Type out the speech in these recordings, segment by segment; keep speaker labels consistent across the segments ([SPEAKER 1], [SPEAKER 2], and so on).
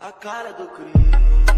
[SPEAKER 1] A cara do crime,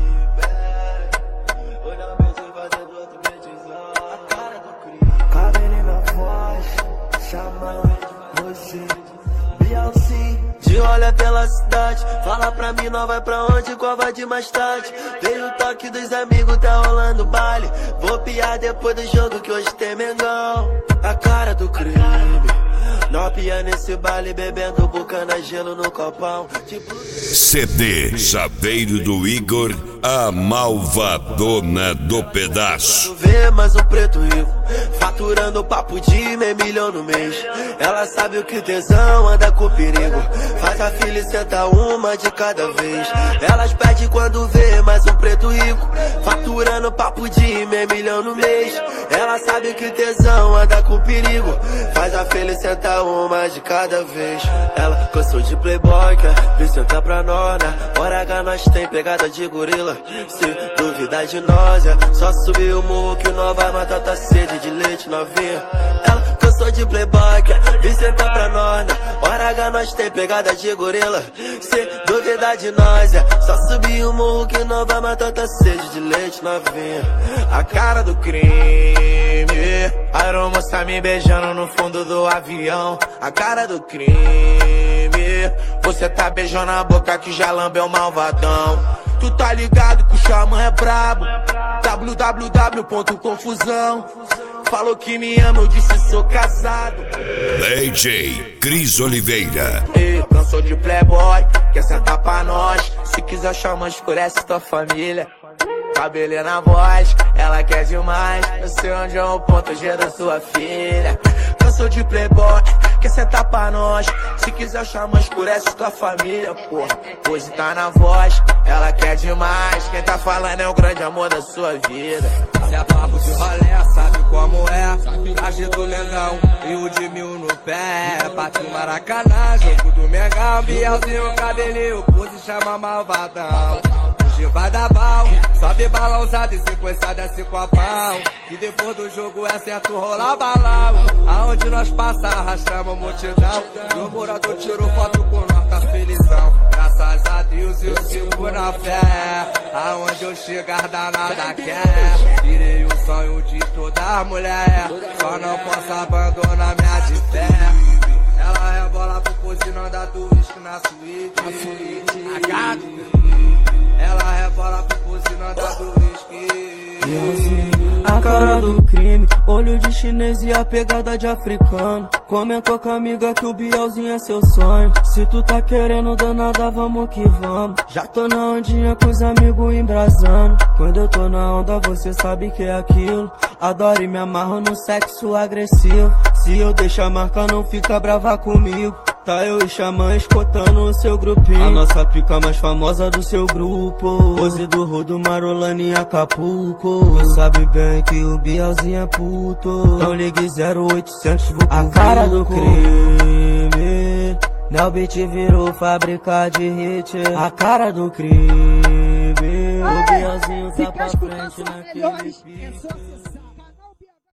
[SPEAKER 1] olha o mesmo fazendo outro medizão. A cara do crime, cabelo na voz, chamando você, Beyoncé. De olha pela cidade, fala pra mim, não vai pra onde, qual vai de mais tarde. Veio o toque dos amigos, tá rolando baile. Vou piar depois do jogo que hoje tem Mengão. A cara do crime, nopia nesse baile, bebendo bucana, gelo no copão. Tipo...
[SPEAKER 2] CD Chaveiro do Igor, a malvadona do pedaço.
[SPEAKER 1] Vê mais um preto rico, faturando papo de meio milhão no mês. Ela sabe o que tesão anda com perigo. Faz a filha e senta uma de cada vez. Elas pedem quando vê mais um preto rico, faturando papo de meio milhão no mês. Ela sabe que tesão anda com perigo. Faz a filha e senta uma de cada vez. Ela cansou de playboy, quer vir sentar pra nós. Hora H nós tem pegada de gorila. Se duvidar de nós, é só subir o morro que nós vai matar tua sede de leite novinha. Ela cansou de playboy, quer vir sentar pra nós. Hora H nós tem pegada de gorila. Se duvidar de nós, é só subir o morro que nós vai matar tua sede de leite novinha. A cara do crime, a aeromoça me beijando no fundo do avião. A cara do crime, você tá beijando a boca que já lambeu malvadão. Tu tá ligado que o xamã é brabo. www.confusão. Falou que me ama, eu disse sou casado.
[SPEAKER 2] DJ Cris Oliveira.
[SPEAKER 1] Ei, cansou de playboy, quer sentar pra nós. Se quiser xamã, escurece tua família. Cabelo na voz, ela quer demais. Eu sei onde é o ponto G da sua filha. Cansou de playboy, quer sentar pra nós. Se quiser chamar, escurece tua família, porra. Hoje tá na voz, ela quer demais. Quem tá falando é o grande amor da sua vida.
[SPEAKER 3] Se é papo de rolé, sabe como é. Traje do Mengão e o de mil no pé. Pátio Maracanã, jogo do Mengão. Bielzinho, cabelinho, pose chama malvadão. Hoje vai dar bal, sobe balãozado e sequência desce com a pau. E depois do jogo é certo rolar balão. Aonde nós passa arrastamos multidão. E o morador tirou foto com nós, tá felizão. Graças a Deus eu sigo na fé. Aonde eu chegar danada quer. Virei o sonho de toda mulher. Só não posso abandonar minha de fé. Ela rebola pro pose, não dá do uísque na suíte. Ela rebola pro pose, não dá do uísque.
[SPEAKER 4] A cara do crime, olho de chinês e a pegada de africano. Comentou com a amiga que o Bielzinho é seu sonho. Se tu tá querendo danada, vamos que vamos. Já tô na ondinha com os amigos embrasando. Quando eu tô na onda, você sabe que é aquilo. Adoro e me amarro no sexo agressivo. Se eu deixar marca, não fica brava comigo. Tá eu e Xamã escutando o seu grupinho. A nossa pica mais famosa do seu grupo. Pose do Rodo, Marolane e Acapulco. Tu sabe bem que o Bielzinho é puto. Então ligue 0800, vou a cara do crime. Nelbit virou fábrica de hit. A cara do crime. O Bielzinho tá pra frente naquele pique.